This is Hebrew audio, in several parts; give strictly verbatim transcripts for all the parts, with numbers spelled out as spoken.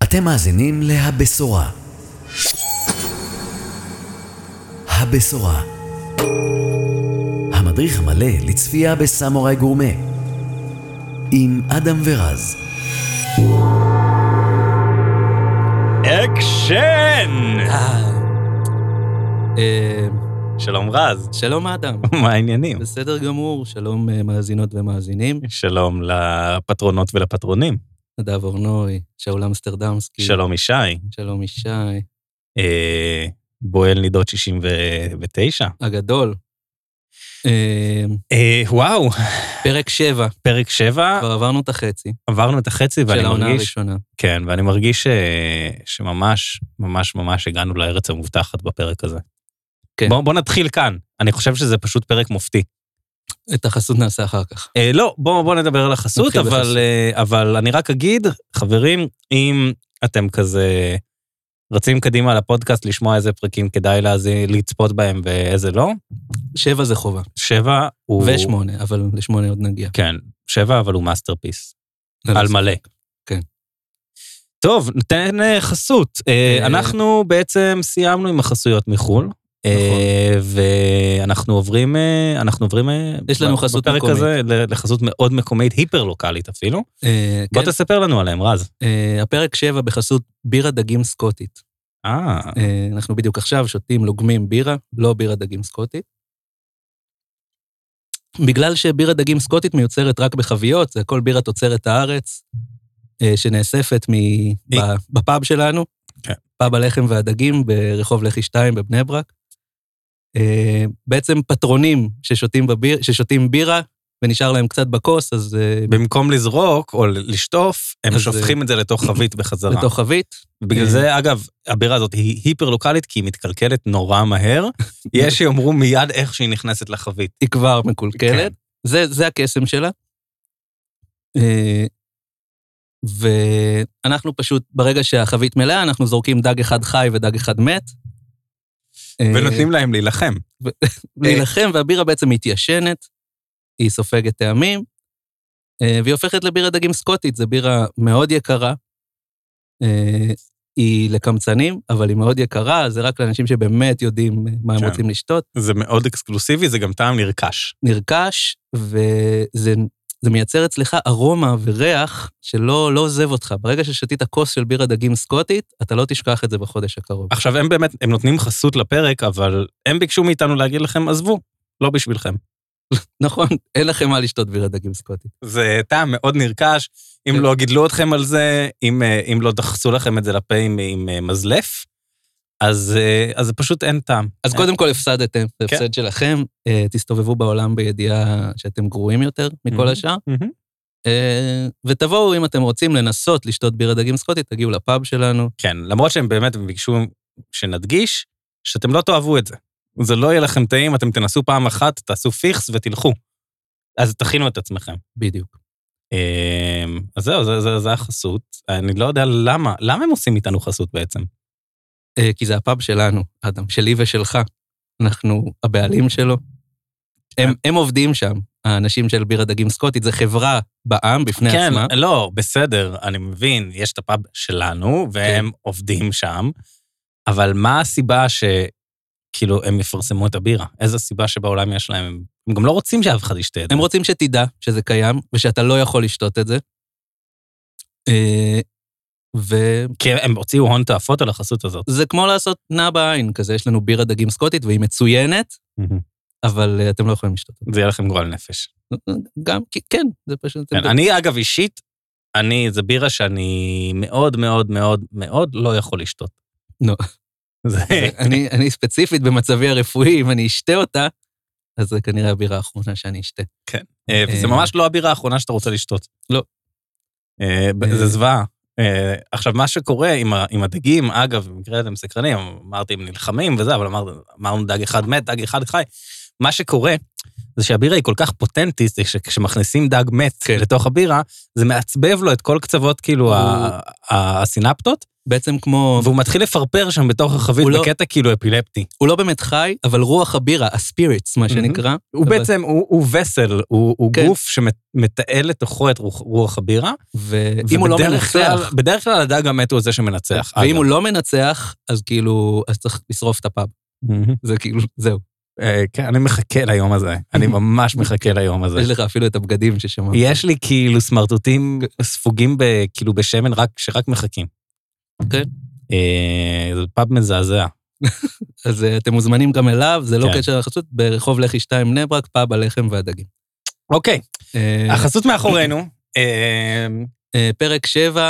אתם מאזינים להבשורה. הבשורה. המדריך המלא לצפייה בסמוראי גורמה. עם אדם ורז. אקשן! אה, שלום רז. שלום אדם. מה העניינים? בסדר גמור, שלום אה, מאזינות ומאזינים. שלום לפטרונות ולפטרונים. נדב אורנוי, שאול אמסטרדמסקי. שלום ישי. שלום ישי. אה, בועל נידות שישים ותשע. הגדול. אה, אה, וואו. פרק שבע. פרק שבע. כבר עברנו את החצי. עברנו את החצי ואני של העונה מרגיש... הראשונה. כן, ואני מרגיש ש... שממש, ממש ממש הגענו לארץ המובטחת בפרק הזה. כן. בוא, בוא נתחיל כאן. אני חושב שזה פשוט פרק מופתי. את החסות נעשה אחר כך. אה, לא, בוא, בוא נדבר על החסות, אבל, אה, אבל אני רק אגיד, חברים, אם אתם כזה רצים קדימה על הפודקאסט לשמוע איזה פרקים כדאי להזין, לצפות בהם ואיזה לא. שבע זה חובה. שבע הוא... ושמונה, אבל לשמונה עוד נגיע. כן, שבע, אבל הוא מאסטרפיס. לא, על לא מלא. כן. טוב, ניתן אה, חסות. אה, אנחנו בעצם סיימנו עם החסויות מחול. ואנחנו עוברים, אנחנו עוברים יש לנו חסות בפרק מקומית. הזה לחסות מאוד מקומית, היפר-לוקלית אפילו. בוא תספר לנו עליהם, רז. הפרק שבע בחסות בירה דגים סקוטית. אה. אנחנו בדיוק עכשיו שותים לוגמים בירה, לא בירה דגים סקוטית. בגלל שבירה דגים סקוטית מיוצרת רק בחביות, זה הכל בירה תוצרת הארץ, שנאספת בפאב שלנו, פאב הלחם והדגים ברחוב לחי שתיים בבני ברק. בעצם פטרונים ששותים, בביר, ששותים בירה, ונשאר להם קצת בכוס, אז... במקום לזרוק או לשטוף, הם אז שופכים את זה לתוך חבית בחזרה. לתוך חבית. בגלל זה, אגב, הבירה הזאת היא היפר-לוקלית, כי היא מתקלקלת נורא מהר. יש שיאמרו מיד איך שהיא נכנסת לחבית. היא כבר מקולקלת. זה, זה הקסם שלה. ואנחנו פשוט, ברגע שהחבית מלאה, אנחנו זורקים דג אחד חי ודג אחד מת. ונותנים להם להילחם. להילחם, והבירה בעצם מתיישנת, היא סופגת טעמים, והיא הופכת לבירה דגים סקוטית, זו בירה מאוד יקרה, היא לקמצנים, אבל היא מאוד יקרה, זה רק לאנשים שבאמת יודעים מה הם רוצים לשתות. זה מאוד אקסקלוסיבי, זה גם טעם נרכש. נרכש, וזה... זה מייצר אצלך ארומה וריח שלא לא עוזב אותך. ברגע ששתית כוס של בירה דגים סקוטית, אתה לא תשכח את זה בחודש הקרוב. עכשיו, הם באמת, הם נותנים חסות לפרק, אבל הם ביקשו מאיתנו להגיד לכם, עזבו, לא בשבילכם. נכון, אין לכם מה לשתות בירה דגים סקוטית. זה טעם מאוד נרכש, אם לא גידלו אתכם על זה, אם, אם לא דחסו לכם את זה לפה עם, עם מזלף, אז, אז זה פשוט אין טעם. אז קודם כל הפסדתם, זה הפסד שלכם, תסתובבו בעולם בידיעה שאתם גרועים יותר מכל השאר, ותבואו אם אתם רוצים לנסות לשתות בירה דגים סקוטית, תגיעו לפאב שלנו. כן, למרות שהם באמת ביקשו שנדגיש, שאתם לא תאהבו את זה. זה לא יהיה לכם טעים, אתם תנסו פעם אחת, תעשו פיכס ותלכו. אז תכינו את עצמכם. בדיוק. אז זהו, זה, זה, זה החסות. אני לא יודע למה, למה הם עושים איתנו חסות בעצם? כי זה הפאב שלנו, אדם, שלי ושלך. אנחנו הבעלים שלו. הם, הם עובדים שם, האנשים של בירה דגים סקוטית, זה חברה בעם בפני כן, עצמה. כן, לא, בסדר, אני מבין, יש את הפאב שלנו, והם כן. עובדים שם, אבל מה הסיבה שכאילו הם יפרסמו את הבירה? איזו סיבה שבעולם יש להם? הם גם לא רוצים שאף אחד ישתה את זה. הם רוצים שתדע שזה קיים, ושאתה לא יכול לשתות את זה. ו... כי הם הוציאו הון תאפות על החסות הזאת. זה כמו לעשות נע בעין, כזה יש לנו בירה דגים סקוטית, והיא מצוינת, אבל אתם לא יכולים לשתות. זה יהיה לכם גועל נפש. גם, כן, זה פשוט... כן, אני אגב אישית, אני, זה בירה שאני מאוד מאוד מאוד מאוד לא יכול לשתות. לא. אני, אני ספציפית במצבי הרפואי, אם אני אשתה אותה, אז זה כנראה הבירה האחרונה שאני אשתה. כן, וזה ממש לא הבירה האחרונה שאתה רוצה לשתות. לא. זה זוועה. Uh, עכשיו, מה שקורה עם, ה, עם הדגים, אגב, במקרה אתם סקרנים, אמרתי, הם נלחמים וזה, אבל אמר, אמרנו דג אחד מת, דג אחד חי. מה שקורה, זה שהבירה היא כל כך פוטנטית, שכשמכניסים דג מת כן. לתוך הבירה, זה מעצבב לו את כל קצוות, כאילו, הוא... הסינפטות. בעצם כמו... והוא מתחיל לפרפר שם בתוך החבית, בקטע כאילו אפילפטי. הוא לא באמת חי, אבל רוח הבירה, הספיריטס, מה שנקרא. הוא בעצם, הוא וסל, הוא גוף שמתעל לתוכו את רוח הבירה. ואם הוא לא מנצח... בדרך כלל הדג המת הוא זה שמנצח. ואם הוא לא מנצח, אז כאילו, אז צריך לשרוף את הפאב. זה כאילו, זהו. כן, אני מחכה ליום הזה. אני ממש מחכה ליום הזה. יש לך אפילו את הבגדים ששמעת. יש לי כאילו סמרטוטים ספוגים כאילו בשמן שרק מחכים. כן. זה פאב מזעזע. אז אתם מוזמנים גם אליו, זה לא קשר לחסות, ברחוב לחי שתיים בני ברק, פאב הלחם והדגים. אוקיי, החסות מאחורינו. פרק שבע,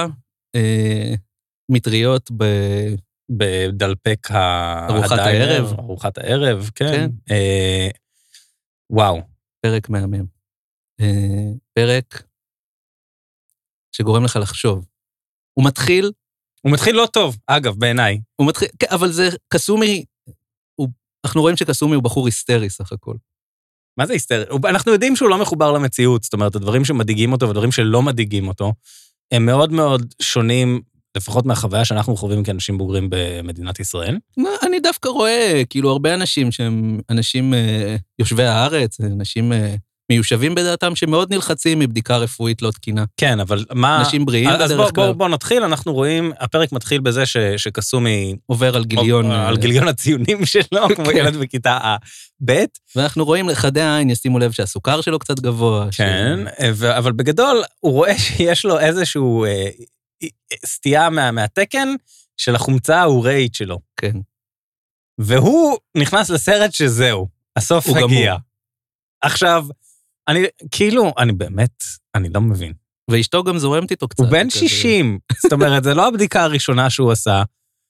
מטריות ב... בדלפק ארוחת הערב. ארוחת הערב, כן. וואו. פרק מהמם. פרק שגורם לך לחשוב. הוא מתחיל... הוא מתחיל לא טוב, אגב, בעיניי. הוא מתחיל, אבל זה קסומי, אנחנו רואים שקסומי הוא בחור היסטרי סך הכל. מה זה היסטרי? אנחנו יודעים שהוא לא מחובר למציאות, זאת אומרת, הדברים שמדאיגים אותו והדברים שלא מדאיגים אותו, הם מאוד מאוד שונים, לפחות מהחוויה שאנחנו חווים כאנשים בוגרים במדינת ישראל. אני דווקא רואה, כאילו, הרבה אנשים שהם אנשים יושבי הארץ, אנשים מיושבים בדעתם שמאוד נלחצים מבדיקה רפואית לא תקינה. כן, אבל מה... אנשים בריאים אז בדרך כלל. בוא, בוא נתחיל, אנחנו רואים, הפרק מתחיל בזה ש, שקסומי... עובר על גיליון... על גיליון הציונים שלו, כמו ילד בכיתה ב'. ואנחנו רואים לחדי העין, ישימו לב שהסוכר שלו קצת גבוה. כן, ש... אבל בגדול, הוא רואה שיש לו איזשהו אה, סטייה מה, מהתקן של החומצה האורית שלו. כן. והוא נכנס לסרט שזהו, הסוף הגיע. גמור. עכשיו... אני, כאילו, אני באמת, אני לא מבין. ואשתו גם זורמת איתו קצת. הוא בן שישים, זאת אומרת, זה לא הבדיקה הראשונה שהוא עשה.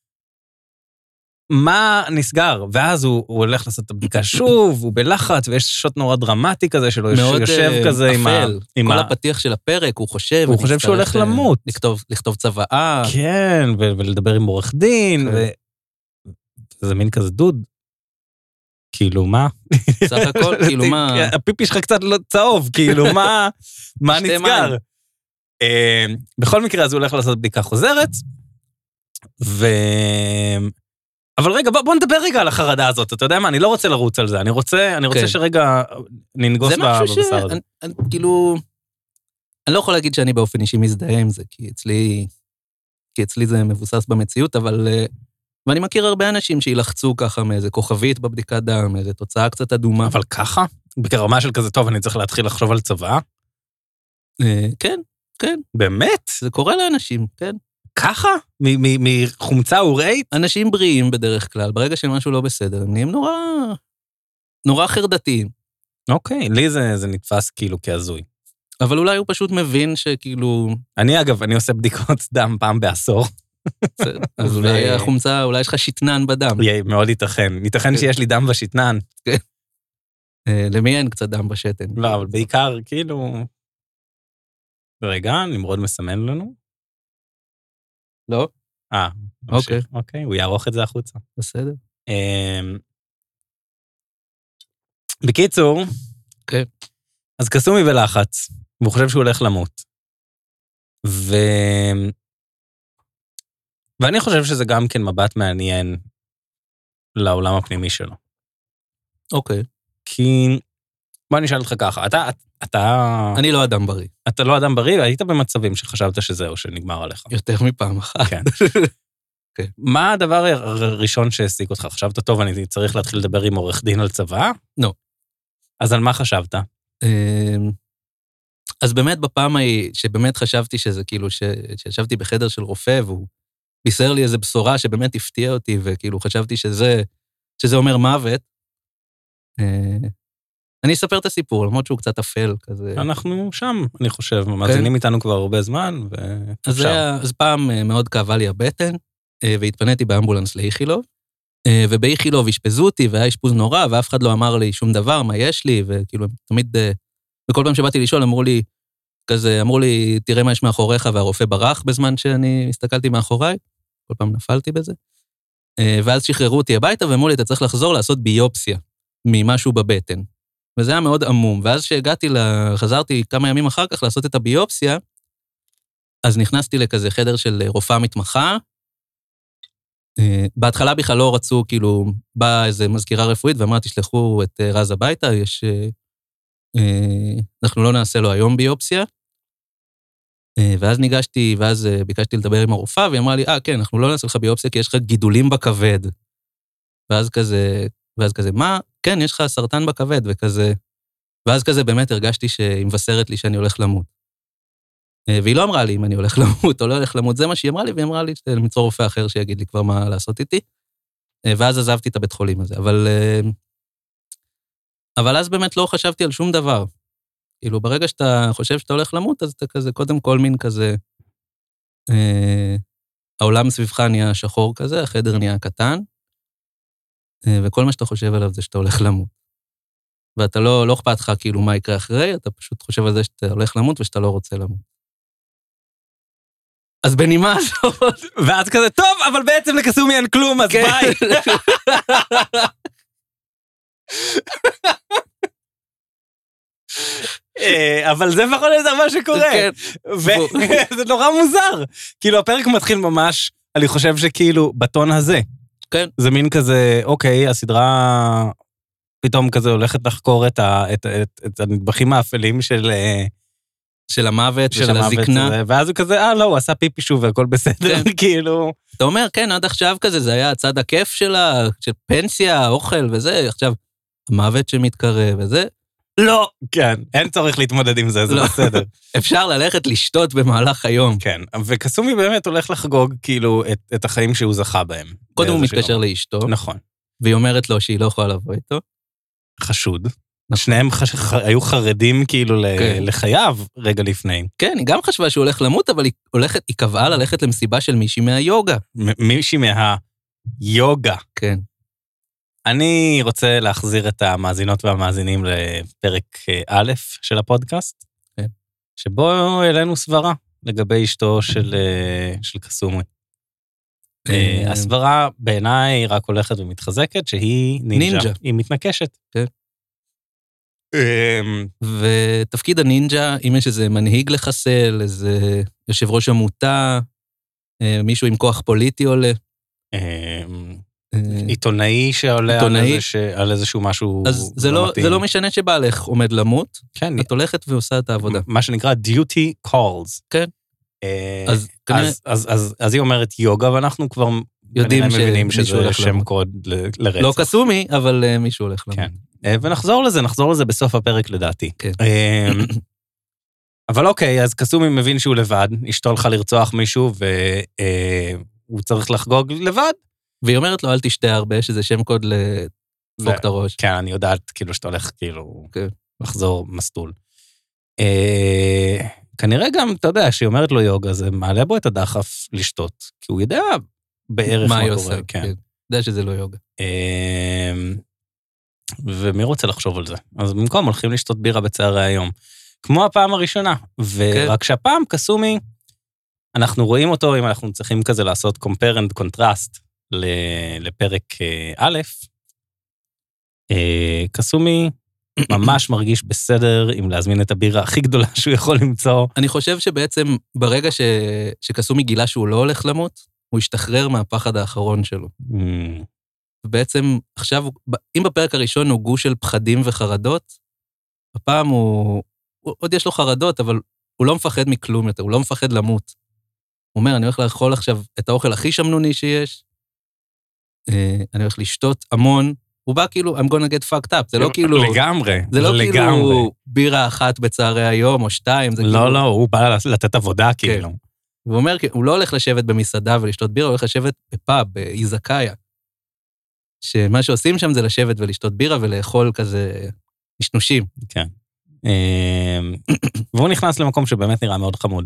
מה נסגר? ואז הוא, הוא הולך לעשות את הבדיקה שוב, הוא בלחץ, ויש שוט נורא דרמטי כזה שלו, יושב כזה עם ה... כל הפתיח של הפרק, הוא חושב... הוא חושב שהוא הולך למות. לכתוב, לכתוב צוואה. כן, ולדבר עם עורך דין, וזה מין כזה דוד. כאילו, מה? סך הכל, כאילו, מה? הפיפי שלך קצת לא צהוב, כאילו, מה? מה נסגר? בכל מקרה, אז הוא הולך לעשות בדיקה חוזרת, ו... אבל רגע, בוא נדבר רגע על החרדה הזאת, אתה יודע מה? אני לא רוצה לרוץ על זה, אני רוצה, אני רוצה שרגע ננגוס בבשר הזה. כאילו, אני לא יכול להגיד שאני באופן אישי מזדהה עם זה, כי אצלי, כי אצלי זה מבוסס במציאות, אבל... ואני מכיר הרבה אנשים שילחצו ככה מאיזה כוכבית בבדיקת דם, מאיזה תוצאה קצת אדומה. אבל ככה? ברמה של כזה טוב, אני צריך להתחיל לחשוב על צבא? כן, כן. באמת? זה קורה לאנשים, כן. ככה? מחומצה אורית? אנשים בריאים בדרך כלל, ברגע שמשהו לא בסדר, הם נהיים נורא, נורא חרדתיים. אוקיי, לי זה, זה נתפס כאילו כהזוי. אבל אולי הוא פשוט מבין שכאילו... אני אגב, אני עושה בדיקות דם פעם בעשור. אז אולי החומצה, אולי יש לך שתנן בדם. מאוד ייתכן. ייתכן שיש לי דם בשתנן. למי אין קצת דם בשתן? לא, אבל בעיקר, כאילו... רגע, נמרוד מסמן לנו. לא? אה, אוקיי. אוקיי, הוא יערוך את זה החוצה. בסדר. בקיצור, כן. אז קסומי בלחץ, והוא חושב שהוא הולך למות. ו... ואני חושב שזה גם כן מבט מעניין לעולם הפנימי שלו. אוקיי. כי, בוא נשאל אותך ככה, אתה, אתה... אני לא אדם בריא. אתה לא אדם בריא, והיית במצבים שחשבת שזהו, שנגמר עליך. יותר מפעם אחת. כן. okay. מה הדבר הראשון שהעסיק אותך? חשבת, טוב, אני צריך להתחיל לדבר עם עורך דין על צבא? לא. אז על מה חשבת? אז באמת בפעם ההיא, שבאמת חשבתי שזה כאילו, שישבתי בחדר של רופא, והוא בישר לי איזו בשורה שבאמת הפתיע אותי, וכאילו חשבתי שזה, שזה אומר מוות. אני אספר את הסיפור, למרות שהוא קצת אפל כזה. אנחנו שם, אני חושב, מאזינים איתנו כבר הרבה זמן, ואפשר. אז פעם מאוד כאבה לי הבטן, והתפניתי באמבולנס לאיכילוב, ובאיכילוב השפזו אותי, והיה אשפוז נורא, ואף אחד לא אמר לי שום דבר, מה יש לי, וכאילו תמיד, וכל פעם שבאתי לשאול, אמרו לי, כזה, אמרו לי, תראה מה יש מאחוריך, והרופא ברח בזמן שאני הסתכלתי מאחוריי, כל פעם נפלתי בזה, ואז שחררו אותי הביתה, ואמרו לי, אתה צריך לחזור לעשות ביופסיה, ממשהו בבטן. וזה היה מאוד עמום, ואז שהגעתי, חזרתי כמה ימים אחר כך לעשות את הביופסיה, אז נכנסתי לכזה חדר של רופאה מתמחה, בהתחלה בכלל לא רצו, כאילו, באה איזו מזכירה רפואית, ואמרה, תשלחו את רז הביתה, יש... אנחנו לא נעשה לו היום ביופסיה. ואז ניגשתי, ואז ביקשתי לדבר עם הרופאה, והיא אמרה לי, אה, כן, אנחנו לא נעשה לך ביופסיה, כי יש לך גידולים בכבד. ואז כזה, ואז כזה, מה? כן, יש לך סרטן בכבד, וכזה... ואז כזה באמת הרגשתי שהיא מבשרת לי שאני הולך למות. והיא לא אמרה לי אם אני הולך למות או לא הולך למות, זה מה שהיא אמרה לי, והיא אמרה לי למצוא רופא אחר שיגיד לי כבר מה לעשות איתי. ואז עזבתי את הבית חולים הזה, אבל... אבל אז באמת לא חשבתי על שום דבר. כאילו, ברגע שאתה חושב שאתה הולך למות, אז אתה כזה, קודם כל מין כזה... העולם סביבך נהיה שחור כזה, החדר נהיה קטן, וכל מה שאתה חושב עליו זה שאתה הולך למות. ואתה לא, לא אכפת לך כאילו מה יקרה אחרי, אתה פשוט חושב על זה שאתה הולך למות ושאתה לא רוצה למות. אז בנימה הזאת... ואז כזה, טוב, אבל בעצם לקסומי אין כלום, אז ביי. אבל זה פחות או יותר מה שקורה. וזה נורא מוזר. כאילו, הפרק מתחיל ממש, אני חושב שכאילו, בטון הזה. כן. זה מין כזה, אוקיי, הסדרה... פתאום כזה הולכת לחקור את, ה, את, את, את הנדבכים האפלים של, של המוות של ושל המוות הזקנה. הזה, ואז הוא כזה, אה, לא, הוא עשה פיפי שוב והכל בסדר, כן. כאילו. אתה אומר, כן, עד עכשיו כזה, זה היה הצד הכיף שלה, של פנסיה, אוכל וזה, עכשיו, המוות שמתקרב וזה. לא, כן, אין צורך להתמודד עם זה, זה לא. בסדר. אפשר ללכת לשתות במהלך היום. כן, וקסומי באמת הולך לחגוג, כאילו, את, את החיים שהוא זכה בהם. קודם הוא מתקשר לאשתו. נכון. והיא אומרת לו שהיא לא יכולה לבוא איתו. חשוד. שניהם חש... היו חרדים כאילו כן. לחייו רגע לפני. כן, היא גם חשבה שהוא הולך למות, אבל היא, הולכת, היא קבעה ללכת למסיבה של מישהי מהיוגה. מ- מישהי מהיוגה. כן. אני רוצה להחזיר את המאזינות והמאזינים לפרק א' של הפודקאסט, כן. שבו העלינו סברה לגבי אשתו של, של קסומי. הסברה בעיניי רק הולכת ומתחזקת, שהיא נינג'ה. היא מתנקשת. כן. ותפקיד הנינג'ה, אם יש איזה מנהיג לחסל, איזה יושב ראש עמותה, מישהו עם כוח פוליטי עולה. עיתונאי שעולה על איזשהו משהו... אז זה לא משנה שבעלך עומד למות, את הולכת ועושה את העבודה. מה שנקרא duty calls. כן. אז, אז, אז, אז, אז היא אומרת יוגה, ואנחנו כבר יודעים מבינים שזה שם קוד לרצח. לא קסומי, אבל מישהו הולך למות. כן. ונחזור לזה, נחזור לזה בסוף הפרק לדעתי. כן. אבל אוקיי, אז קסומי מבין שהוא לבד, אשתו הלכה לרצוח מישהו, והוא צריך לחגוג לבד. והיא אומרת לו, אל תשתה הרבה, שזה שם קוד לדפוק את הראש. כן, אני יודעת כאילו שאתה הולך כאילו לחזור מסלול. כנראה גם, אתה יודע, שהיא אומרת לו יוגה, זה מעלה בו את הדחף לשתות, כי הוא יודע בערך מה קורה. כן. יודע שזה לא יוגה. ומי רוצה לחשוב על זה? אז במקום הולכים לשתות בירה בצערי היום. כמו הפעם הראשונה. ורק שהפעם קסומי, אנחנו רואים אותו, אם אנחנו צריכים כזה לעשות compare and contrast לפרק א', קסומי ממש מרגיש בסדר אם להזמין את הבירה הכי גדולה שהוא יכול למצוא. אני חושב שבעצם ברגע ש... שקסומי גילה שהוא לא הולך למות, הוא השתחרר מהפחד האחרון שלו. Mm. ובעצם עכשיו, אם בפרק הראשון הוא גוש של פחדים וחרדות, הפעם הוא, הוא עוד יש לו חרדות, אבל הוא לא מפחד מכלום יותר, הוא לא מפחד למות. הוא אומר, אני הולך לאכול עכשיו את האוכל הכי שמנוני שיש, אני הולך לשתות המון, הוא בא כאילו, I'm gonna get fucked up, זה לא כאילו... לגמרי, זה לא לגמרי. כאילו בירה אחת בצערי היום, או שתיים, זה לא, כאילו... לא, לא, הוא בא לתת עבודה כאילו. הוא אומר, הוא לא הולך לשבת במסעדה ולשתות בירה, הוא הולך לשבת בפאב, באיזקאיה. שמה שעושים שם זה לשבת ולשתות בירה ולאכול כזה משנושים. כן. והוא נכנס למקום שבאמת נראה מאוד חמוד.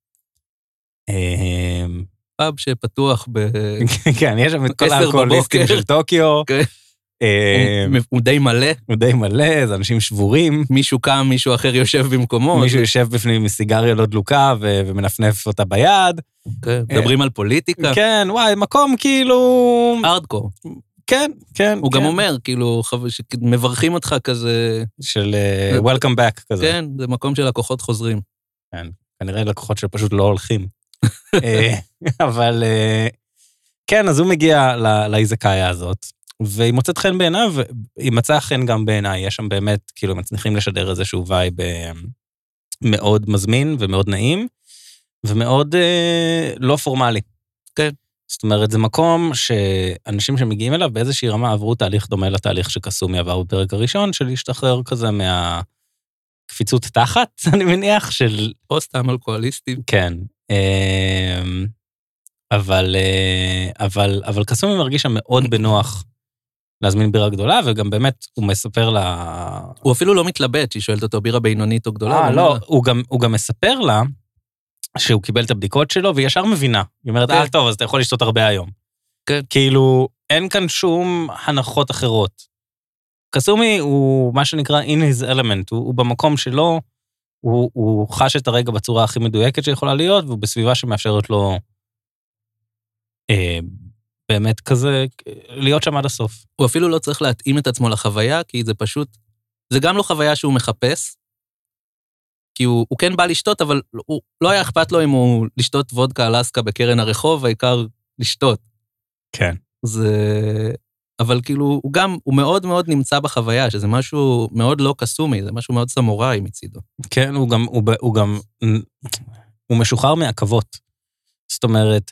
פאב שפתוח ב... כן, יש שם את כל האלכוהוליסטים של טוקיו. הוא די מלא. הוא די מלא, זה אנשים שבורים. מישהו קם, מישהו אחר יושב במקומו. מישהו יושב בפנים עם סיגריה לא דלוקה ומנפנף אותה ביד. מדברים על פוליטיקה. כן, וואי, מקום כאילו... ארדקור. כן, כן. הוא גם אומר, כאילו, מברכים אותך כזה... של welcome back כזה. כן, זה מקום של לקוחות חוזרים. כן, כנראה לקוחות שפשוט לא הולכים. אבל... כן, אז הוא מגיע לאיזקאיה הזאת, והיא מוצאת חן בעיניו, והיא מצאה חן גם בעיניי, יש שם באמת, כאילו, מצליחים לשדר איזשהו וייב מאוד מזמין ומאוד נעים, ומאוד אה, לא פורמלי. כן. זאת אומרת, זה מקום שאנשים שמגיעים אליו באיזושהי רמה עברו תהליך דומה לתהליך שקסומי עבר בפרק הראשון, של להשתחרר כזה מהקפיצות תחת, אני מניח, של... או סתם אלכוהוליסטים. כן. אבל, אבל, אבל קסומי מרגיש שם מאוד בנוח להזמין בירה גדולה, וגם באמת הוא מספר לה... הוא אפילו לא מתלבט, שהיא שואלת אותו בירה בינונית או גדולה. אה, לא, הוא גם, הוא גם מספר לה שהוא קיבל את הבדיקות שלו, והיא ישר מבינה. היא אומרת, אה, טוב, אז אתה יכול לשתות הרבה היום. כן. כאילו, אין כאן שום הנחות אחרות. קסומי הוא מה שנקרא in his element, הוא, הוא במקום שלו, הוא, הוא חש את הרגע בצורה הכי מדויקת שיכולה להיות, והוא בסביבה שמאפשרת לו אה, באמת כזה, להיות שם עד הסוף. הוא אפילו לא צריך להתאים את עצמו לחוויה, כי זה פשוט, זה גם לא חוויה שהוא מחפש, כי הוא, הוא כן בא לשתות, אבל הוא, לא היה אכפת לו אם הוא לשתות וודקה אלסקה בקרן הרחוב, העיקר לשתות. כן. זה... אבל כאילו, הוא גם, הוא מאוד מאוד נמצא בחוויה, שזה משהו מאוד לא קסומי, זה משהו מאוד סמוראי מצידו. כן, הוא גם, הוא, הוא גם, הוא משוחרר מעכבות. זאת אומרת,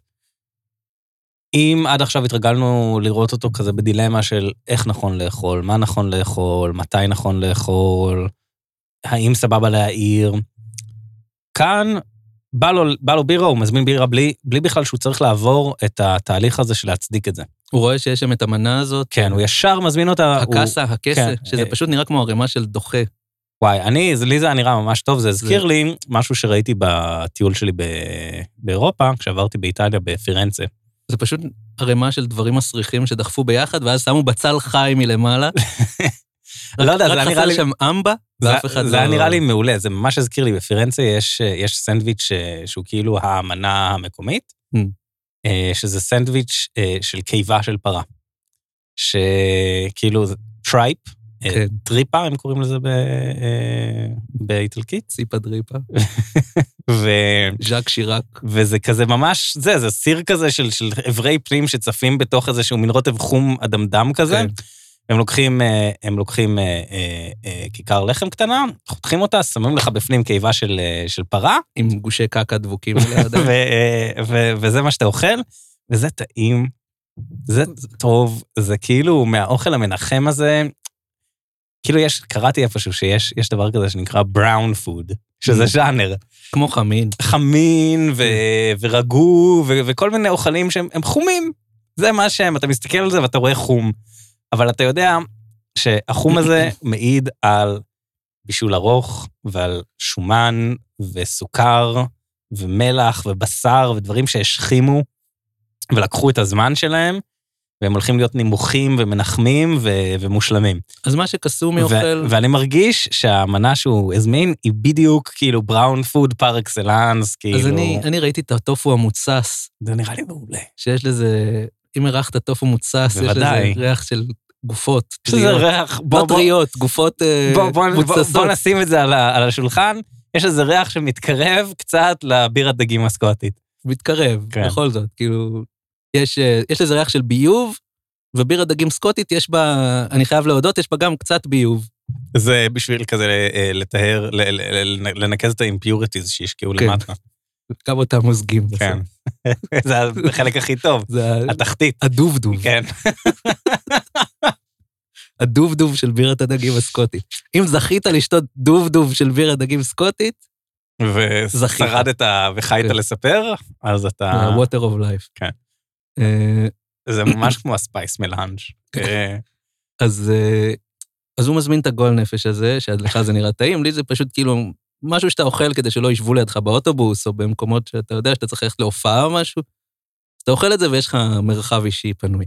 אם עד עכשיו התרגלנו לראות אותו כזה בדילמה של איך נכון לאכול, מה נכון לאכול, מתי נכון לאכול, האם סבבה להעיר, כאן בא לו, בא לו בירה, הוא מזמין בירה בלי, בלי בכלל שהוא צריך לעבור את התהליך הזה של להצדיק את זה. הוא רואה שיש שם את המנה הזאת. כן, הוא ישר מזמין אותה. הקסה, הוא... הכסה, כן. שזה פשוט נראה כמו ערימה של דוחה. וואי, אני, לי זה נראה ממש טוב, זה הזכיר זה... לי משהו שראיתי בטיול שלי ב... באירופה, כשעברתי באיטליה, בפירנצה. זה פשוט ערימה של דברים מסריחים שדחפו ביחד, ואז שמו בצל חי מלמעלה. לא יודע, זה היה נראה לי... רק חסר שם אמבה, ואף אחד לא... זה היה נראה לי מעולה, זה ממש הזכיר לי, בפירנצה יש, יש סנדוויץ' שהוא כאילו המנה המקומית, שזה סנדוויץ' של קיבה של פרה, שכאילו זה טרייפ, טריפה, הם קוראים לזה באיטלקית. ציפה דריפה. ו... ז'ק שירק. וזה כזה ממש, זה, זה סיר כזה של, של עברי פנים שצפים בתוך איזשהו מין רוטב חום אדמדם כזה. הם לוקחים, הם לוקחים כיכר לחם קטנה, חותכים אותה, שמים לך בפנים קיבה של, של פרה. עם גושי קקה דבוקים. וזה מה שאתה אוכל, וזה טעים, זה טוב, זה כאילו מהאוכל המנחם הזה, כאילו יש, קראתי איפשהו שיש יש דבר כזה שנקרא brown food, שזה ז'אנר. כמו חמין. חמין ו, ורגו, ו, וכל מיני אוכלים שהם חומים. זה מה שהם, אתה מסתכל על זה ואתה רואה חום. אבל אתה יודע שהחום הזה מעיד על בישול ארוך, ועל שומן, וסוכר, ומלח, ובשר, ודברים שהשחימו, ולקחו את הזמן שלהם, והם הולכים להיות נימוכים ומנחמים ו- ומושלמים. אז מה שקסומי אוכל... ואני מרגיש שהמנה שהוא הזמין, היא בדיוק כאילו בראון פוד פר אקסלנס, כאילו... אז אני, אני ראיתי את הטופו המוצס. זה נראה לי מעולה. שיש לזה... אם ערכת טופו מוצס, יש לזה ריח של גופות. יש לזה ריח... לא טריות, גופות מוצסות. בוא נשים את זה על השולחן. יש לזה ריח שמתקרב קצת לבירת דגים הסקוטית. מתקרב, בכל זאת, כאילו... יש, יש לזה ריח של ביוב, ובירת דגים סקוטית יש בה, אני חייב להודות, יש בה גם קצת ביוב. זה בשביל כזה לטהר, לנקז את האימפיוריטיז שישקיעו למטה. גם אותם מוזגים. כן. זה החלק הכי טוב, התחתית. הדובדוב. כן. הדובדוב של בירת הדגים הסקוטית. אם זכית לשתות דובדוב של בירת דגים סקוטית, ושרדת וחיית לספר, אז אתה... water of life. כן. זה ממש כמו הספייס מלאנג'. אז אז הוא מזמין את הגול נפש הזה, שעד לך זה נראה טעים, לי זה פשוט כאילו משהו שאתה אוכל כדי שלא ישבו לידך באוטובוס, או במקומות שאתה יודע שאתה צריך ללכת להופעה או משהו, אז אתה אוכל את זה ויש לך מרחב אישי פנוי.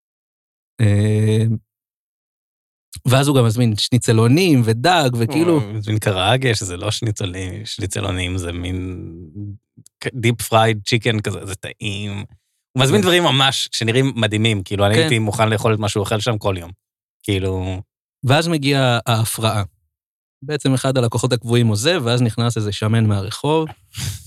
ואז הוא גם מזמין שניצלונים ודג, וכאילו... הוא מזמין קראגה, שזה לא שניצלונים, שניצלונים זה מין דיפ פרייד צ'יקן כזה, זה טעים. הוא מזמין דברים ממש שנראים מדהימים, כאילו אני הייתי מוכן לאכול את מה שהוא אוכל שם כל יום. כאילו... ואז מגיעה ההפרעה. בעצם אחד הלקוחות הקבועים עוזב, ואז נכנס איזה שמן מהרחוב,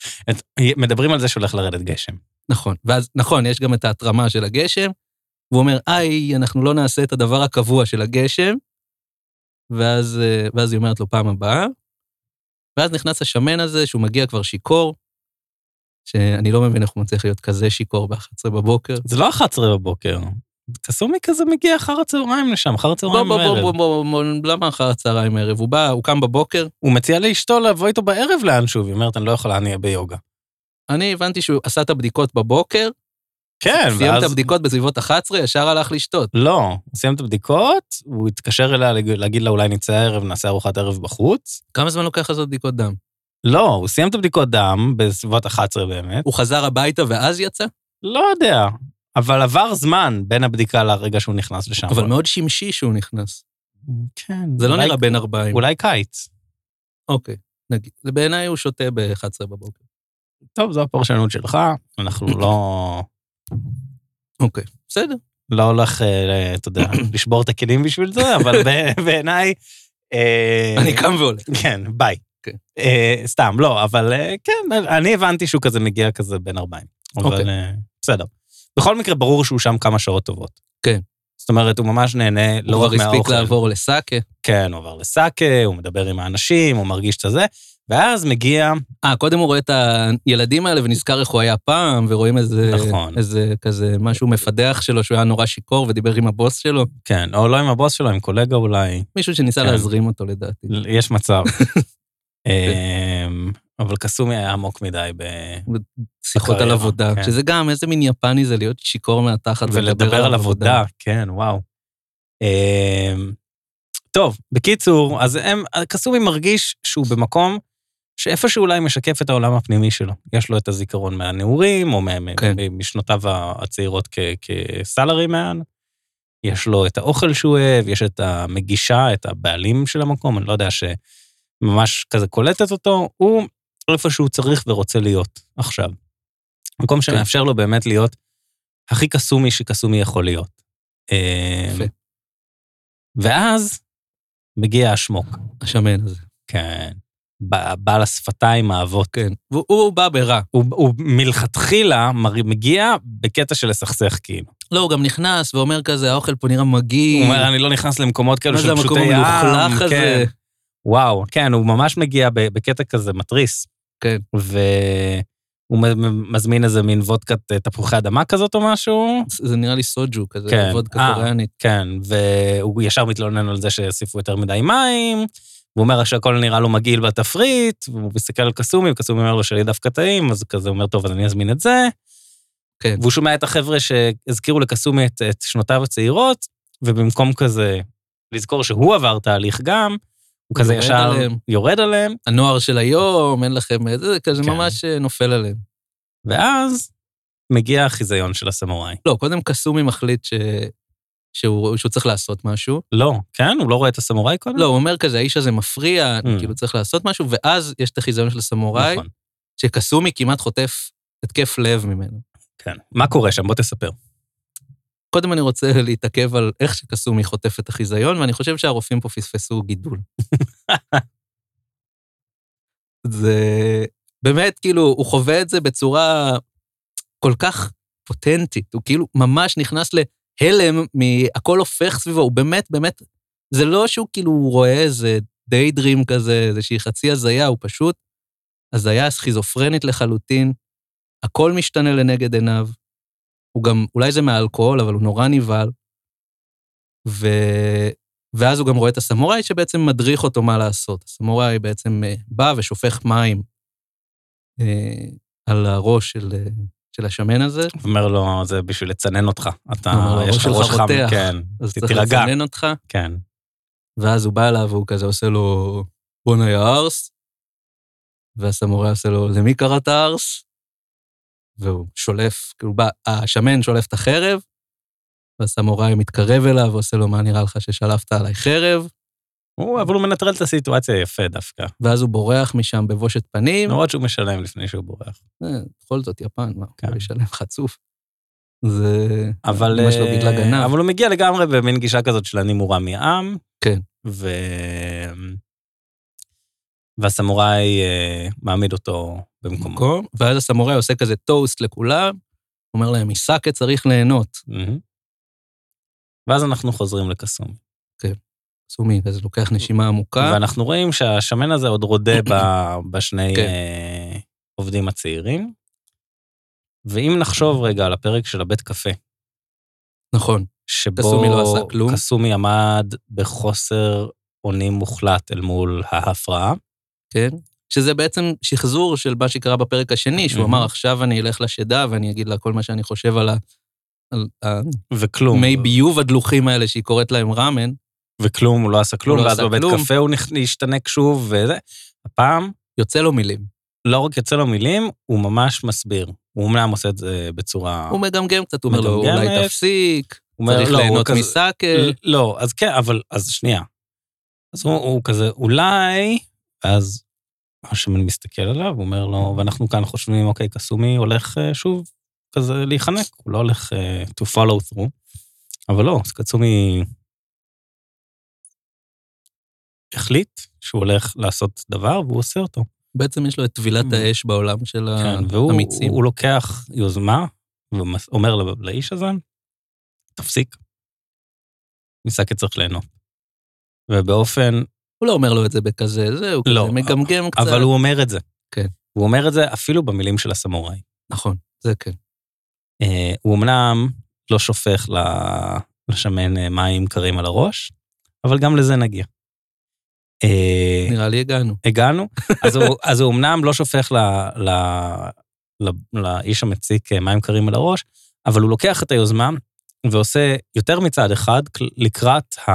מדברים על זה שהולך לרדת גשם. נכון, ואז, נכון, יש גם את ההתרמה של הגשם, והוא אומר, איי, אנחנו לא נעשה את הדבר הקבוע של הגשם, ואז, ואז היא אומרת לו פעם הבאה, ואז נכנס השמן הזה, שהוא מגיע כבר שיקור, שאני לא מבין איך הוא מצליח להיות כזה שיקור ב-אחת עשרה בבוקר. זה לא אחת עשרה בבוקר. קסומי כזה מגיע אחר הצהריים לשם, אחר הצהריים בוא, בערב. בוא, בוא, בוא, למה אחר הצהריים בערב? הוא בא, הוא קם בבוקר. הוא מציע לאשתו לבוא איתו בערב לאנשהו, והיא אומרת, אני לא יכולה, אני אהיה ביוגה. אני הבנתי שהוא עשה את הבדיקות בבוקר, כן, ואז... סיים את הבדיקות בסביבות אחת עשרה, ישר הלך לשתות. לא, הוא סיים את הבדיקות, הוא התקשר אליה להגיד לה, אולי נצא הערב, נעשה ארוחת ערב בחוץ. כמה זמן לוקח לעשות בדיקות דם? לא, הוא סיים את הבדיקות דם בסביבות אחת עשרה באמת. הוא חזר הביתה ואז יצא? לא יודע, אבל עבר זמן בין הבדיקה לרגע שהוא נכנס לשם. אבל מאוד שמשי שהוא נכנס. כן. זה לא נראה בין ארבעים. אולי קיץ. אוקיי, נגיד. בעיניי הוא שותה ב-אחת עשרה בבוקר. טוב, זו הפרשנות שלך, אנחנו לא... אוקיי, בסדר. לא הולך, אתה יודע, לשבור את הכלים בשביל זה, אבל בעיניי... אני קם והולך. כן, ביי. סתם, לא, אבל כן, אני הבנתי שהוא כזה מגיע כזה בין ארבעים. אבל בסדר. בכל מקרה, ברור שהוא שם כמה שעות טובות. כן. זאת אומרת, הוא ממש נהנה לא רק מהאוכל. הוא הספיק לעבור לסאקה. כן, הוא עבר לסאקה, הוא מדבר עם האנשים, הוא מרגיש את זה, ואז מגיע... אה, קודם הוא רואה את הילדים האלה ונזכר איך הוא היה פעם, ורואים איזה, נכון. איזה כזה משהו מפדח שלו, שהוא היה נורא שיקור ודיבר עם הבוס שלו. כן, או לא עם הבוס שלו, עם קולגה אולי. מישהו שניסה כן. להזרים אותו לדעתי. יש מצב. אבל קסומי היה עמוק מדי ב... שיחות על עבודה, כן. שזה גם איזה מין יפני זה להיות שיקור מהתחת ולדבר על עבודה, כן, וואו. טוב, בקיצור, אז הם, קסומי מרגיש שהוא במקום שאיפשהו אולי משקף את העולם הפנימי שלו. יש לו את הזיכרון מהנעורים, או כן. משנותיו הצעירות כסלרי מן. יש לו את האוכל שהוא אוהב, יש את המגישה, את הבעלים של המקום, אני לא יודע שממש כזה קולטת אותו, הוא איפשהו צריך ורוצה להיות עכשיו. מקום שמאפשר לו באמת להיות הכי קסומי שקסומי יכול להיות. יפה. ואז מגיע השמוק. השמן הזה. כן. בעל השפתיים האבות. כן. והוא הוא בא ברע. הוא, הוא מלכתחילה מגיע בקטע של לסכסך כאילו. לא, הוא גם נכנס ואומר כזה, האוכל פה נראה מגעיל. הוא אומר, אני לא נכנס למקומות כאלו של פשוטי ים. מה זה המקום המלוכלך הזה? וואו, כן, הוא ממש מגיע בקטע כזה מטריס. כן. והוא מזמין איזה מין וודקת תפוחי אדמה כזאת או משהו. זה נראה לי סוג'ו כזה, כן. וודקה קוריאנית. כן, והוא ישר מתלונן על זה שהוסיפו יותר מדי מים, והוא אומר שהכל נראה לו מגעיל בתפריט, והוא מסתכל על קסומי, וקסומי אומר לו שלי דווקא טעים, אז כזה אומר, טוב, אז אני אזמין את זה. כן. והוא שומע את החבר'ה שהזכירו לקסומי את, את שנותיו הצעירות, ובמקום כזה לזכור שהוא עבר תהליך גם, הוא כזה ישר עליהם. יורד עליהם. הנוער של היום, אין לכם, זה כזה כן. ממש נופל עליהם. ואז מגיע החיזיון של הסמוראי. לא, קודם קסומי מחליט ש... שהוא, שהוא צריך לעשות משהו. לא, כן? הוא לא רואה את הסמוראי קודם? לא, הוא אומר כזה, האיש הזה מפריע, Mm. כאילו צריך לעשות משהו, ואז יש את החיזיון של הסמוראי, נכון. שקסומי כמעט חוטף התקף לב ממנו. כן. מה קורה שם? בוא תספר. קודם אני רוצה להתעכב על איך שקסומי חוטף את החיזיון, ואני חושב שהרופאים פה פספסו גידול. זה באמת, כאילו, הוא חווה את זה בצורה כל כך פוטנטית, הוא כאילו ממש נכנס להלם, הכל הופך סביבו, הוא באמת, באמת, זה לא שהוא כאילו רואה איזה דיידרים כזה, איזושהי חצי הזיה, הוא פשוט הזיה סכיזופרנית לחלוטין, הכל משתנה לנגד עיניו, הוא גם, אולי זה מהאלכוהול, אבל הוא נורא נבהל, ו... ואז הוא גם רואה את הסמוראי שבעצם מדריך אותו מה לעשות. הסמוראי בעצם בא ושופך מים אה, על הראש של, של השמן הזה. הוא אומר לו, זה בשביל לצנן אותך. אתה, לו, יש לך ראש חם, כן, אז תירגע. צריך לצנן אותך. כן. ואז הוא בא אליו והוא כזה עושה לו, בוא נהיה ארס, והסמוראי עושה לו, למי קראת ארס? והוא שולף, כאילו בא, השמן שולף את החרב, והסמוראי מתקרב אליו ועושה לו, מה נראה לך ששלפת עליי חרב? הוא, אבל הוא מנטרל את הסיטואציה יפה דווקא. ואז הוא בורח משם בבושת פנים. נורא שהוא משלם לפני שהוא בורח. בכל זאת יפן, מה? כן. הוא ישלם חצוף. זה... אבל, ממש לא בגלל גנב. אבל הוא מגיע לגמרי במין גישה כזאת של אני מורם מעם. כן. ו... והסמוראי מעמיד אותו במקומו. ואז הסמוראי עושה כזה טוסט לכולם, אומר להם, מסאקה צריך ליהנות. ואז אנחנו חוזרים לקסומי. כן, קסומי, אז לוקח נשימה עמוקה. ואנחנו רואים שהשמן הזה עוד רודה בשני עובדים הצעירים. ואם נחשוב רגע על הפרק של הבית קפה, נכון, שבו קסומי לא עשה כלום. קסומי עמד בחוסר אונים מוחלט אל מול ההפרעה. כן, שזה בעצם שחזור של מה שקרה בפרק השני, שהוא אמר, עכשיו אני אלך לשדה ואני אגיד לה כל מה שאני חושב על ה... וכלום. מי ביוב הדלוחים האלה שהיא קוראת להם רמן. וכלום, הוא לא עשה כלום, ואז בבית קפה הוא השתנק שוב, וזה. הפעם... יוצא לו מילים. לא רק יוצא לו מילים, הוא ממש מסביר. הוא אומנם עושה את זה בצורה... הוא מגמגם קצת, הוא אומר לו, אולי תפסיק, צריך ליהנות מסאקה. לא, אז כן, אבל, אז שנייה. אז הוא כזה, אולי, אז השמן מסתכל עליו, הוא אומר לו, ואנחנו כאן חושבים, אוקיי, קסומי הולך שוב כזה להיחנק, הוא לא הולך to follow through, אבל לא, אז קסומי החליט שהוא הולך לעשות דבר, והוא עושה אותו. בעצם יש לו את טבילת האש בעולם של האמיצים. והוא לוקח יוזמה, ואומר לאיש הזה, תפסיק, מסאקה צריך ליהנות. ובאופן... הוא לא אומר לו את זה בכזה, זה, הוא לא, כזה מגמגם קצת. אבל הוא אומר את זה. כן. הוא אומר את זה אפילו במילים של הסמוראי. נכון, זה כן. אה, הוא אמנם לא שופך לשמן מים קרים על הראש, אבל גם לזה נגיע. אה, נראה לי הגענו. הגענו? אז, הוא, אז הוא אמנם לא שופך ל, ל, ל, לאיש המציק מים קרים על הראש, אבל הוא לוקח את היוזמה ועושה יותר מצד אחד לקראת ה...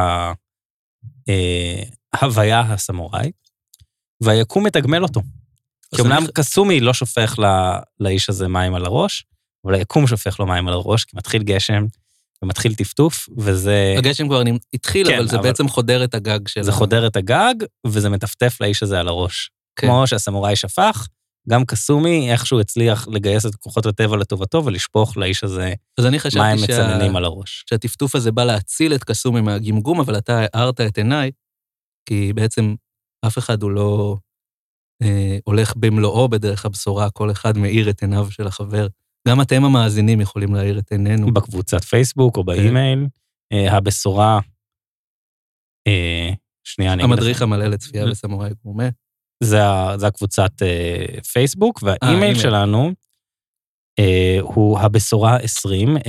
ההוויה הסמוראי, והיקום מתגמל אותו. כי אמנם קסומי לא שופך לאיש הזה מים על הראש, אבל היקום שופך לו מים על הראש, כי מתחיל גשם, ומתחיל טפטוף, וזה... הגשם כבר התחיל, אבל זה בעצם חודר את הגג שלו. זה חודר את הגג, וזה מטפטף לאיש הזה על הראש. כמו שהסמוראי שפך, גם קסומי איכשהו הצליח לגייס את כוחות הטבע לטובתו, ולשפוך לאיש הזה מים מצננים על הראש. שהטפטוף הזה בא להציל את קסומי מהגמגום, אבל אתה הארת את עיניי, כי בעצם אף אחד הוא לא אה, הולך במלואו בדרך הבשורה, כל אחד מאיר את עיניו של החבר. גם אתם המאזינים יכולים להאיר את עינינו. בקבוצת פייסבוק או באימייל, אה, הבשורה, אה, שנייה, אני המדריך המלא לצפייה בסמוראי גורמה. זה, זה הקבוצת אה, פייסבוק, והאימייל 아, שלנו אה, הוא הבשורה עשרים,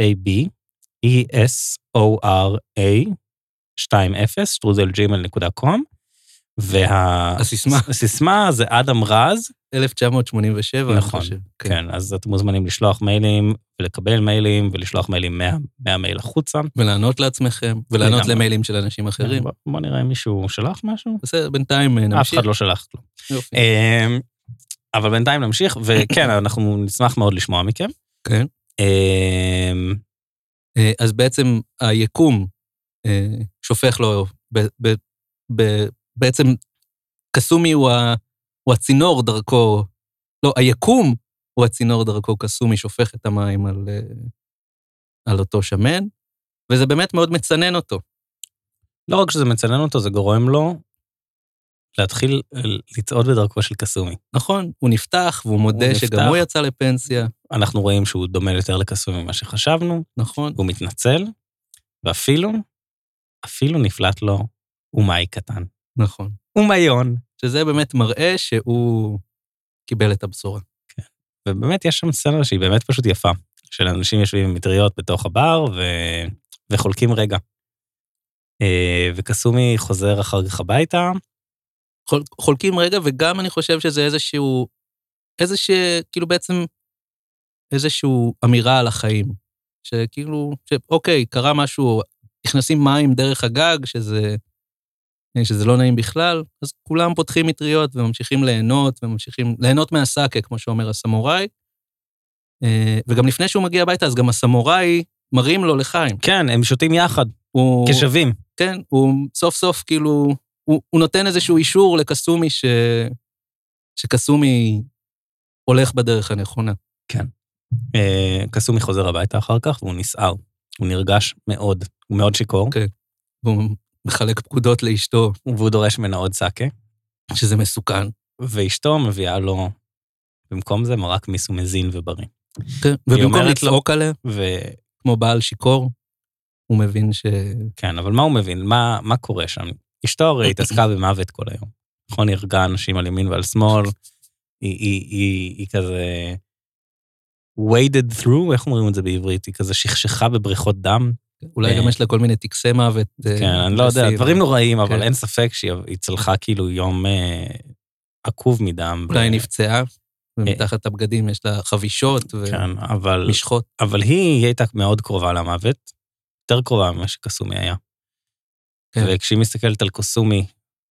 H-A-B-E-S-O-R-A שתיים אפס, שטרודל ג'ימייל נקודה קום, והסיסמה זה אדם רז. אלף תשע מאות שמונים ושבע. נכון, כן. כן, אז אתם מוזמנים לשלוח מיילים, ולקבל מיילים, ולשלוח מיילים מה, מהמייל החוצה. ולענות לעצמכם, ולענות לגמרי. למיילים של אנשים אחרים. בוא, בוא נראה אם מישהו שלח משהו. בסדר, בינתיים נמשיך. אף אחד לא שלח כלום. יופי. אבל בינתיים נמשיך, וכן, אנחנו נשמח מאוד לשמוע מכם. כן. אז בעצם היקום שופך לו, בעצם קסומי הוא הצינור דרכו, לא, היקום הוא הצינור דרכו, קסומי שופך את המים על, על אותו שמן, וזה באמת מאוד מצנן אותו. לא רק שזה מצנן אותו, זה גורם לו להתחיל לצעוד בדרכו של קסומי. נכון, הוא נפתח, והוא מודה הוא שגם נפתח. הוא יצא לפנסיה. אנחנו רואים שהוא דומה יותר לקסומי ממה שחשבנו. נכון. הוא מתנצל, ואפילו, אפילו נפלט לו אומי קטן. נכון. אומיון. שזה באמת מראה שהוא קיבל את הבשורה. כן. ובאמת יש שם סצנה שהיא באמת פשוט יפה, של אנשים יושבים עם מטריות בתוך הבר, ו... וחולקים רגע. וקסומי חוזר אחר כך הביתה. חול... חולקים רגע, וגם אני חושב שזה איזשהו, איזשהו, כאילו בעצם, איזשהו אמירה על החיים. שכאילו, שאוקיי, קרה משהו, נכנסים מים דרך הגג, שזה... שזה לא נעים בכלל, אז כולם פותחים מטריות וממשיכים ליהנות, וממשיכים ליהנות מהסאקה, כמו שאומר הסמוראי, וגם לפני שהוא מגיע הביתה, אז גם הסמוראי מרים לו לחיים. כן, הם שותים יחד, הוא... כשווים. כן, הוא סוף סוף כאילו, הוא, הוא נותן איזשהו אישור לקסומי, ש... שקסומי הולך בדרך הנכונה. כן. קסומי חוזר הביתה אחר כך, והוא נסער, הוא נרגש מאוד, הוא מאוד שיקור. כן, והוא... מחלק פקודות לאשתו. והוא דורש ממנה עוד סאקה. שזה מסוכן. ואשתו מביאה לו, במקום זה מרק מיסו מזין ובריא. כן, ובמקום לצעוק עליה, ו... כמו בעל שיקור, הוא מבין ש... כן, אבל מה הוא מבין? מה, מה קורה שם? אשתו הרי התעסקה במוות כל היום. נכון, היא הרגה אנשים על ימין ועל שמאל, היא, היא, היא, היא כזה... waded through, איך אומרים את זה בעברית? היא כזה שכשכה בבריכות דם. אולי גם יש לה כל מיני טקסי מוות. כן, אני לא יודע, דברים נוראים, אבל אין ספק שהיא צלחה כאילו יום עקוב מדם. אולי היא נפצעה, ומתחת הבגדים יש לה חבישות ומשחות. אבל היא הייתה מאוד קרובה למוות, יותר קרובה ממה שקסומי היה. וכשהיא מסתכלת על קסומי,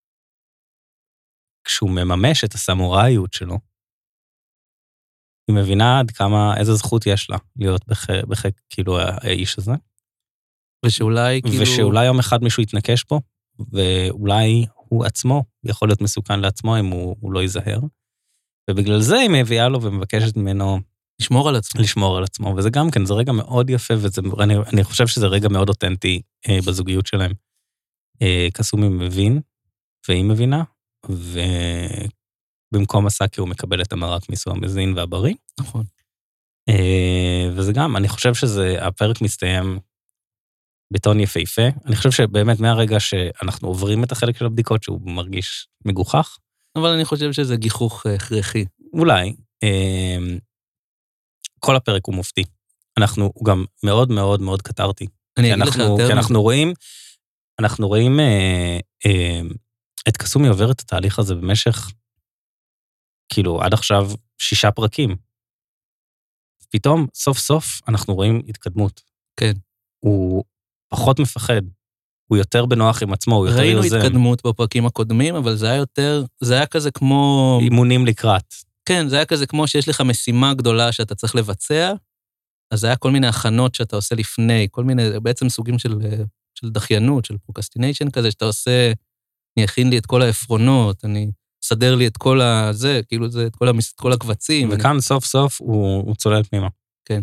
כשהוא מממש את הסמוראיות שלו, היא מבינה עד כמה, איזו זכות יש לה להיות בחק, כאילו, האיש הזה. ושאולי, כאילו... ושאולי יום אחד מישהו יתנקש פה, ואולי הוא עצמו יכול להיות מסוכן לעצמו אם הוא, הוא לא ייזהר. ובגלל זה היא מביאה לו ומבקשת ממנו... לשמור על עצמו. לשמור על עצמו, וזה גם כן, זה רגע מאוד יפה, ואני אני חושב שזה רגע מאוד אותנטי אה, בזוגיות שלהם. אה, קסומי מבין, והיא מבינה, ובמקום הסאקי הוא מקבל את המרק מיסו המזין והבריא. נכון. אה, וזה גם, אני חושב שזה, הפרק מסתיים בטון יפהפה. אני חושב שבאמת מהרגע שאנחנו עוברים את החלק של הבדיקות, שהוא מרגיש מגוחך. אבל אני חושב שזה גיחוך הכרחי. אולי. אה, כל הפרק הוא מופתי. אנחנו, הוא גם מאוד מאוד מאוד קטרתי. אני אגיד לך יותר... כי אנחנו רואים, אנחנו רואים אה, אה, את קסומי עובר את התהליך הזה במשך, כאילו, עד עכשיו שישה פרקים. פתאום, סוף סוף, אנחנו רואים התקדמות. כן. הוא פחות מפחד. הוא יותר בנוח עם עצמו, הוא יותר ראינו יוזם. ראינו התקדמות בפרקים הקודמים, אבל זה היה יותר, זה היה כזה כמו... אימונים לקראת. כן, זה היה כזה כמו שיש לך משימה גדולה שאתה צריך לבצע, אז זה היה כל מיני הכנות שאתה עושה לפני, כל מיני, בעצם סוגים של, של דחיינות, של פרוקסטיניישן כזה, שאתה עושה, אני אכין לי את כל העפרונות, אני אסדר לי את כל הזה, כאילו זה, את כל, המס, את כל הקבצים. וכאן אני... סוף סוף הוא, הוא צולל פנימה. כן.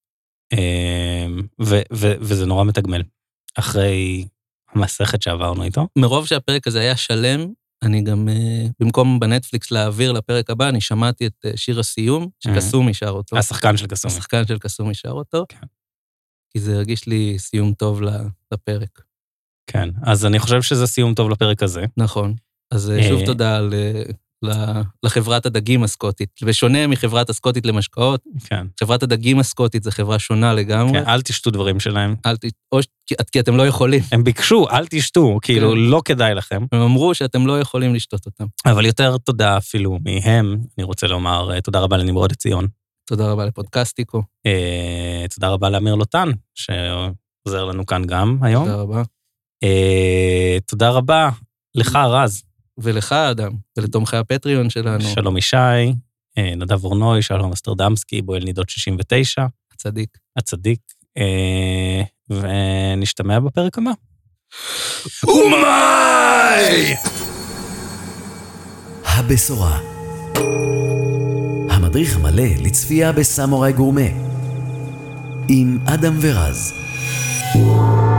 ו, ו, וזה נורא מתגמל, אחרי המסכת שעברנו איתו. מרוב שהפרק הזה היה שלם, אני גם, במקום בנטפליקס להעביר לפרק הבא, אני שמעתי את שיר הסיום, שקסומי שר אותו. השחקן של קסומי. השחקן של קסומי שר אותו. כן. כי זה הרגיש לי סיום טוב לפרק. כן, אז אני חושב שזה סיום טוב לפרק הזה. נכון. אז שוב תודה לחברת הדגים הסקוטית. בשונה מחברת הסקוטית למשקאות, כן. חברת הדגים הסקוטית זה חברה שונה לגמרי. כן, אל תשתו דברים שלהם. אל ת... או כי אתם לא יכולים. הם ביקשו, אל תשתו, כאילו לא כדאי לכם. הם אמרו שאתם לא יכולים לשתות אותם. אבל יותר תודה אפילו מהם, אני רוצה לומר, תודה רבה לנמרוד עציון. תודה רבה לפודקאסטיקו. תודה רבה לאמיר לוטן, שעוזר לנו כאן גם היום. תודה רבה. תודה רבה לך, רז. ולך, אדם, ולתומכי הפטריון שלנו. שלום ישי, נדב אורנוי, שלום אסטרדמסקי, בועל נידות שישים ותשע. הצדיק. הצדיק. ונשתמע בפרק הבא. אומיי! הבשורה. המדריך המלא לצפייה בסמוראי גורמה. עם אדם ורז.